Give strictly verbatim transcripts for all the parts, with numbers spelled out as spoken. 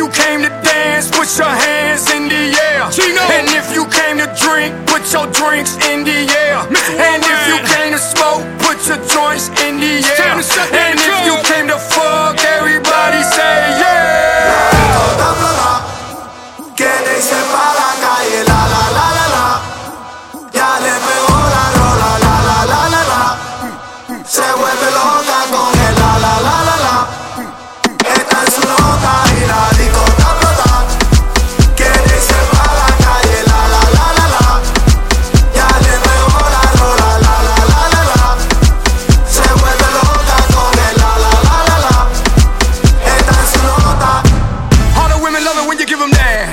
came to dance, put your hands in the air. Chino. And if you came to drink, put your drinks in the air. And if you came to smoke, put your joints in the air. And if you came to fuck, everybody say yeah. Que te hice pa' la calle, la la la la la. Ya le pegó la rola, la la la la la. Se vuelve loca con el la la la la la. Está en su nota y la disco está explota. Que te hice pa' la calle, la la la la la. Ya le pegó la rola, la la la la la. Se vuelve loca con el la la la la la. Está en su nota. All the women love it when you give them that.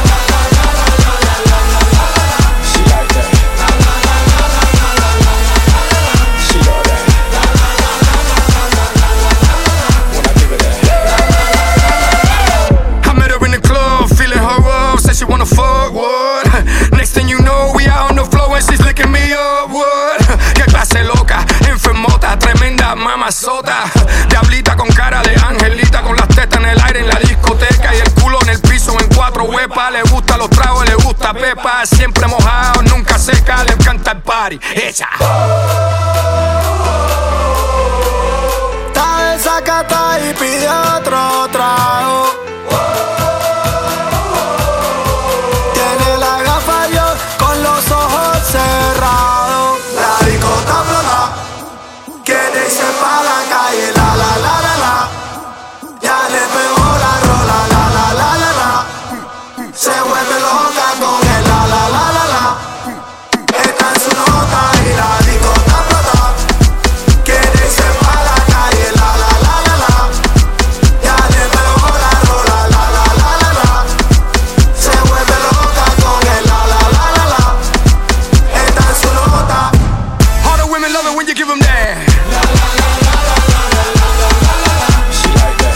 She wanna fuck, what? Next thing you know, we out on the floor and she's licking me up, what? Qué clase loca, enfermota, tremenda mamazota. Diablita con cara de angelita, con las tetas en el aire en la discoteca y el culo en el piso en cuatro huepas. Le gusta los tragos, le gusta pepa, siempre mojado, nunca seca, le encanta el party. Ella está desacata y pide otro trago. Cerrado, la disco está flota. Que te hice pa' la calle, la la la la la. Ya le pegó la rola, la la la la la. Se vuelve loca con el la la la la la. Está en su nota y la disco está flota. Que te hice pa' la calle, la la la la la. Ya le pegó la rola, la la la la la. Se vuelve loca con el la la la la la. All the women love it when you give them that. She like that.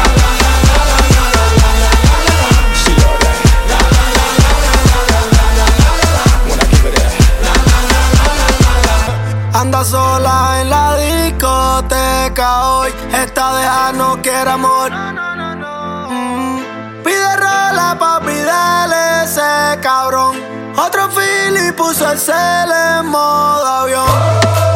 She love that. When I give her that. Anda sola en la discoteca hoy. Esta deja no quiere amor. Mm. Pide rola, papi, dale ese cabrón. Otro fili puso el cel en modo avión.